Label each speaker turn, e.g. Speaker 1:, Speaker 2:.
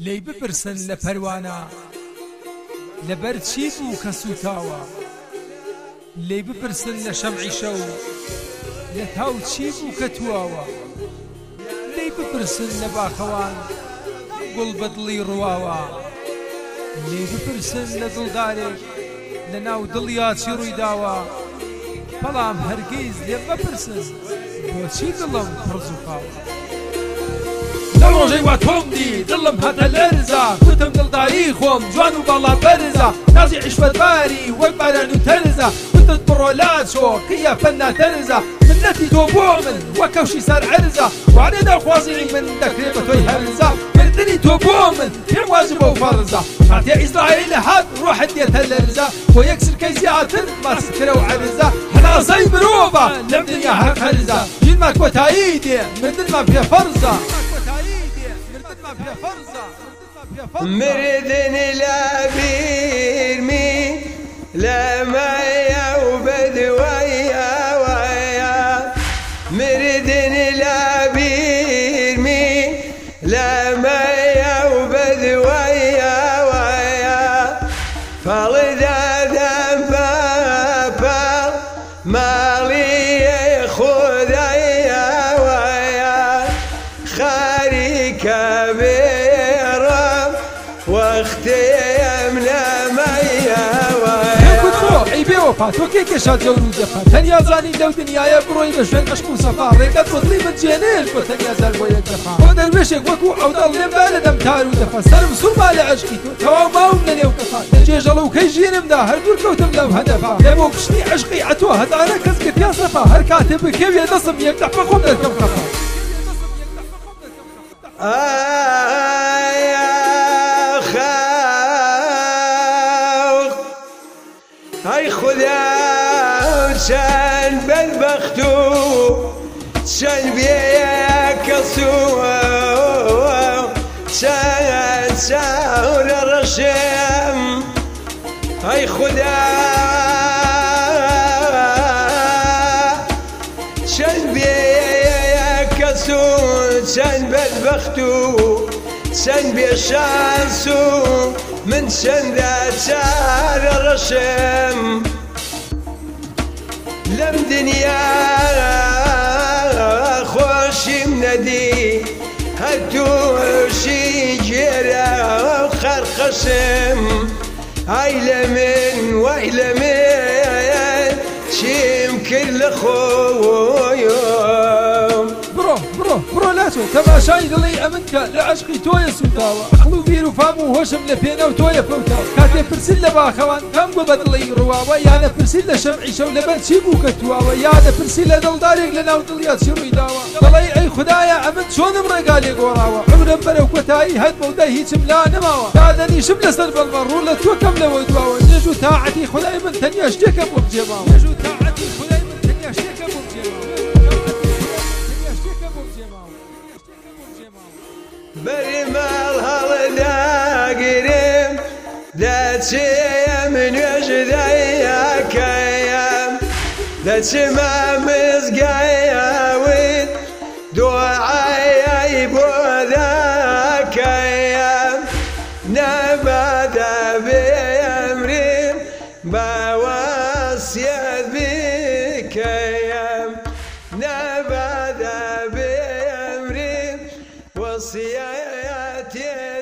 Speaker 1: لێی بپرسن لە پەروانە لەبەر چی بوو کە سوتاوە لێی بپرسن لە شەمعی شەو لە تاو چی بوو کە تواوە لێی بپرسن لە باخەوان گوڵ بەدڵی ڕواوە لێی بپرسن لە دڵدارێک لە ناو دڵیا چی ڕوویداوە بەڵام هەرگیز لێ مەپرسن بۆچی دڵم پڕز و قاوە لە ڕۆژەی وا تۆم دی دڵم هەتە لەرزە گوتم دڵداری خۆم جوان و باڵا بەرزە نازی عیشبەتباری وەک باران و تەرزە گوتت بڕۆ لاچۆ کیا فەننا تەرزە منەتی تۆ بۆ من وەک کەوشی سەر عەرزە وانێ داخوازی من دەکرێ بە تۆی هەرزە مردنی تۆ بۆ من پێم واجبە و فەرزە کاتێ ئیسرائیل هات ڕۆحت دێتە لەرزە بۆ یەک سرکەی زیاتر ماست کرە و عەرزە هەناسەی مرۆڤە لەم دنیا هەر قەرزە ژینمان کۆتایی دێ مردنمان پێ فەرزە
Speaker 2: مردني لا بيرمي لا مايا وبدويا ويا مردني لا بيرمي لا مايا وبدويا ويا فالدا دم بابا مالي خدايا ويا خاري كبير وقتی امنا مایا
Speaker 1: ای بێ وەفا تۆ کێکێشات لەو ڕوودەفا تەنیا زانی لەو دنیایە بڕۆی بە شوێن عەشق و سەفا ڕێگەت بەدڵی بجێنێش بۆ تەنیا زار بۆ یەک دەفا بۆ دەروێشێک وەکو ئەودەڵ لێمدا لە دەم تار و دەفا سەرم سوورما لە عەشقی تۆ تەواو ماوم لە نێو کەفا لە جێژەڵەوکەی ژینمدا هەر دوور کەوتم لەو هەدەفا لێ بۆ پشتی عەشقی ئەتۆ هەدانە کەس کردیا سەفا هەر کاتێ بکەوێ دەسم یەک دەفە خۆم دەکەم خەفا
Speaker 2: ای خدا چند بدبخت و چند بیکسو چند سور رشم ای خدا چند بیکسو چند بدبخت و چند بیشانسو من چند چار رشم لم دنیا خوشم ندی هتوشی جرا خرخشم ایلمن و ایلمن چیم کل خویم
Speaker 1: برۆ لاتۆ تەماشای دڵی ئەمنکە لە عەشقی تۆیە سوتاوە عەقڵ و بیر و فام و هۆشم لە پێنە و تۆیە فەوتاوە کاتێ پرسیت لە باخەوان کام بۆ بەدڵی ڕواوە یانە پرسیت لە شەمعی شەو لەبەر چی بوو کە تواوە یانە پرسیت لە دڵدارێک لە ناو دڵیا چی ڕوویداوە دەڵێی ئەی خودایە ئەمن چۆنم ڕێگا لێ گۆڕاوە عمرم بەرەو کۆتایی هەت بەودە هیچم لا نەماوە دادەنیشم لەسەر بەڵمە ڕوو لە تۆ کەم لەوە دواوە نێژ و تاعەتی خودای من تەنیا شتێکە بۆ بجێماوە نێژ و تاعەتی خودای من تەنیا شتێکە بۆ بجێماوە
Speaker 2: بری مال هەڵ داگیرم دەچێم نوێژدایەکەیم دەچمە مزگایەوت دوعای بۆ دەکەیم نەبەدە بێمریم بەوەسیەت بکەیم نەبەدە بێمریم وەسیەتی